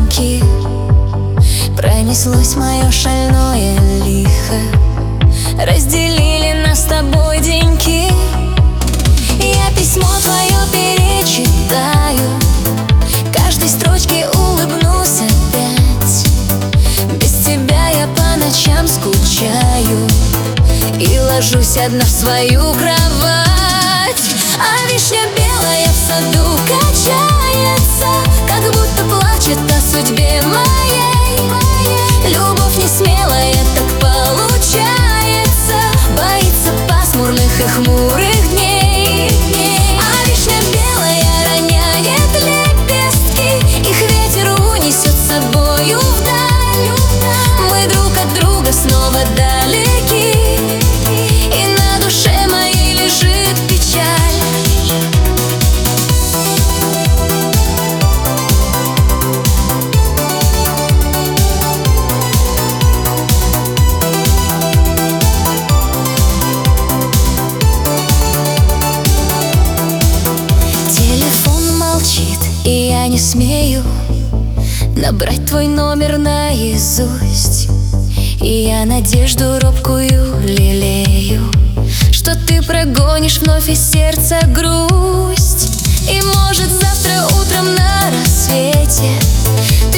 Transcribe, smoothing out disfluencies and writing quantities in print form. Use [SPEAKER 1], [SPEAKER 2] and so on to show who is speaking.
[SPEAKER 1] огоньки. Пронеслось мое шальное лихо, разделили нас с тобой деньки. Я письмо твое перечитаю, каждой строчке улыбнусь опять. Без тебя я по ночам скучаю и ложусь одна в свою кровать. А вишня белая в саду качается, как будто плачет о судьбе моей. Любовь не смелая, так получается, боится пасмурных и хмурых дней. А вишня белая роняет лепестки, их ветер унесет с собою вдаль. Мы друг от друга снова далеки, и на душе моей лежит печаль. Телефон молчит, и я не смею набрать твой номер наизусть. И я надежду робкую лелею, что ты прогонишь вновь из сердца грусть. И может завтра утром на рассвете